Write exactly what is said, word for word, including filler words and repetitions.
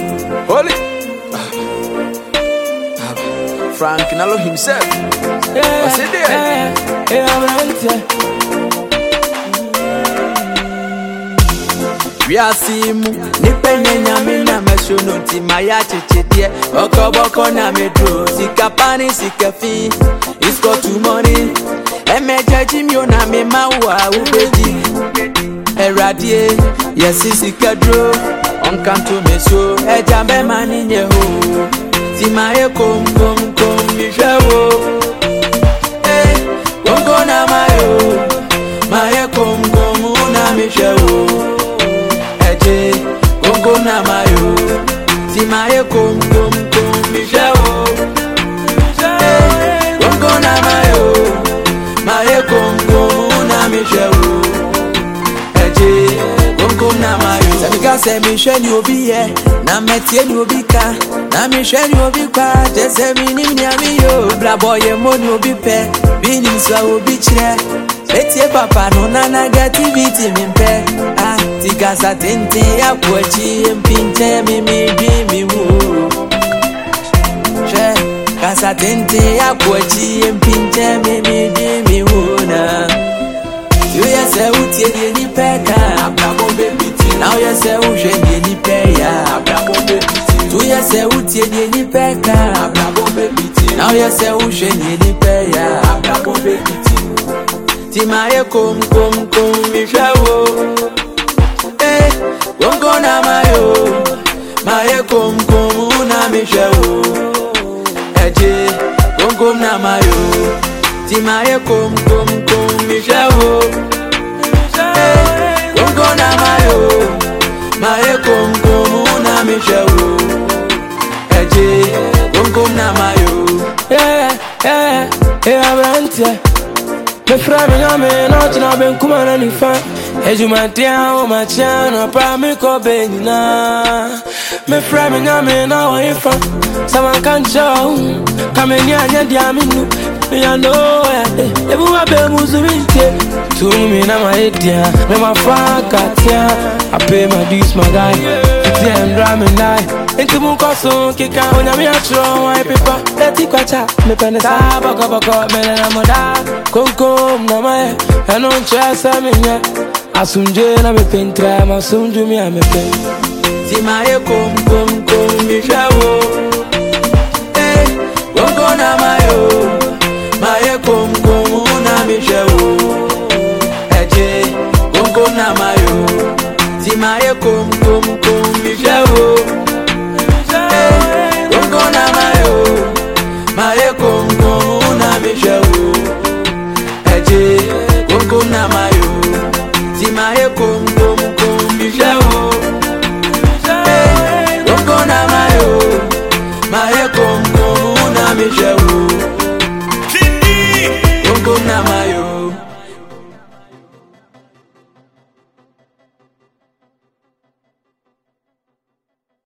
Holy Frank Nalo himself. Yeah, What's it there? yeah, yeah, I'm right here. We are seeing mu Nipenya nyame na meshono ti maya chichidie Oko boko na medro Sika pani sika fi It's got too money Eme jaji myo na me mawa ubeji Eradie Yesi sika dro Onkanto meso Eja me mani nye ho Ti maye kom kom kom mishewo Eh Kongo na mayo Maye kom kom una mishewo Kongo na mayo, ti maye kom kom kom mishewo. Kongo na mayo, maye kom kom na mishewo. Eje, Kongo na mayo. Sabika se mishe ni obi ye, na metie ni obi ka, na mishe ni obi kwa. Jese mini mini amiyo, bla boye mo ni obi pe, bini mswa obi chire. Etie papa no na negativity mimpe. Ah. Tigasa tente ya kuachi mpinte mimi mi wo. She kasa tente ya kuachi mpinte mimi mi wo na. You ya se utie ni peka abrabo bebiti. Now ya se uje ni peya abrabo bebiti. Tu ya se utie ni peka abrabo bebiti. Now ya se uje ni peya abrabo bebiti. Ti maye kom kom kom mi shawo. Kongo na mayo, maye kom kom una mishewo. Eje, Kongo na mayo, ti maye kom kom kom mishewo. Kongo na mayo, maye kom kom una mishewo. Eje, Kongo na mayo. Yeah, yeah, yeah, I'm right here. Me frame na me no tina ben kuma na ni fa. Ejumatia o machiano pa me ko benina. Me frame na me na wa ifa. Sama kan show. Kame ni anya dia minu. Me ya no ya. Ebu wa be muzubinte. Tu me na ma edia. Me ma fa katia. I pay my dues my guy. Them drumming die. Into mun koso kika onya mi atro wa pepa. Leti kwacha me penesa boko boko me na moda. Konko na mae. Eno nchasa me nya. Asunje na me pentra, masunju mi a me pen. Ti maye kom kom kom mi shawo. Eh, Kongo na mayo, maye kom kom na mi shawo. Eje, Kongo na mayo, ti maye kom kom kom mi shawo.